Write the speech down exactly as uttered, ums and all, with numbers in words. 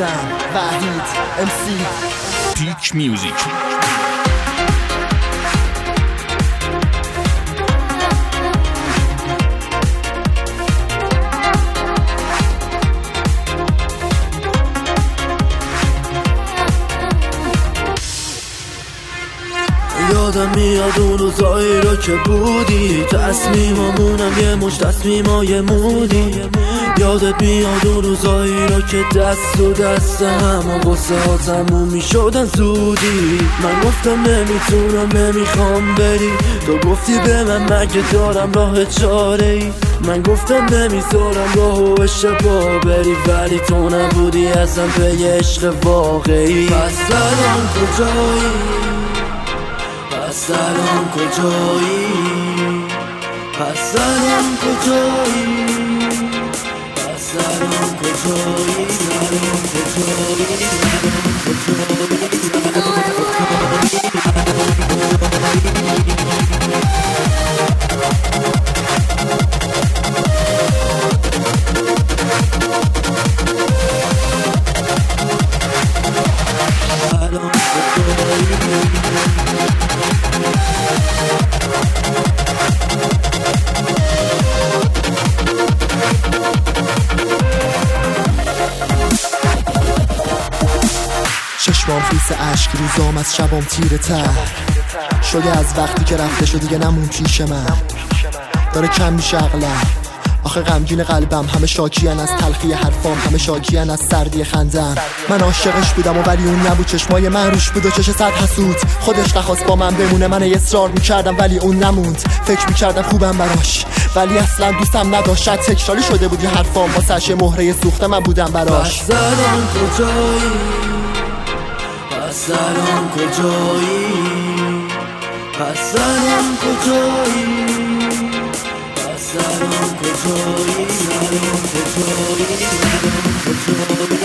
خودم وحید ام سی پیک میوزیک. یادم میاد اون روزایی رو که بودی، تصمیمامونم یه مش تصمیمای مودی. یادت میاد اون روزایی رو که دست و دست هم و غصه ها تموم میشدن زودی. من گفتم نمیتونم نمیخوام بری، تو گفتی به من مگه دارم راه چاره ای. من گفتم نمیذارم راهو اشتباه بری، ولی تو نبودی اصلا به عشق واقعی. پس الان کجایی؟ پس الان کجایی؟ پس الان کجایی؟ پس الان کجایی؟ الان کجایی؟ چشمام خیس عشق، روزام از شبام تیره تر شده از وقتی که رفته شد دیگه نمون پیش من. داره کم میشه عقلم، آخه غمگین قلبم. همه شاکیان از تلخی حرفام، همه شاکیان از سردی خندم. من عاشقش بودم و ولی اون نبود، چشمای من روش بود و چش صد حسود. خودش نخواست با من بمونه، من اصرار میکردم ولی اون نموند. فکر میکردم خوبم براش ولی اصلا دوستم نداشت. شاید تکراری شده بودی حرفام، واسش مهره سوخته من بودم براش. پس الان کجایی؟ پس الان کجایی؟ پس الان کجایی؟ پس الان کجایی؟ الان کجایی؟ الان کجایی؟